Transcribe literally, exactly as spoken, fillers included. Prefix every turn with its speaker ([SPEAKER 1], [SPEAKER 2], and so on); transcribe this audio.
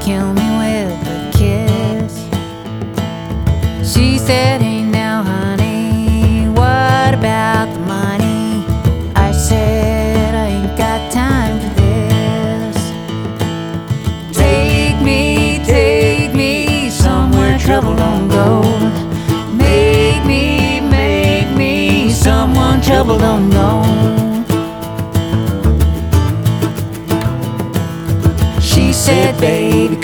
[SPEAKER 1] kill me with a kiss. She said, hey now honey, what about the money? I said, I ain't got time for this. Take me, take me somewhere trouble don't go. Make me, make me someone trouble don't know. She said, baby,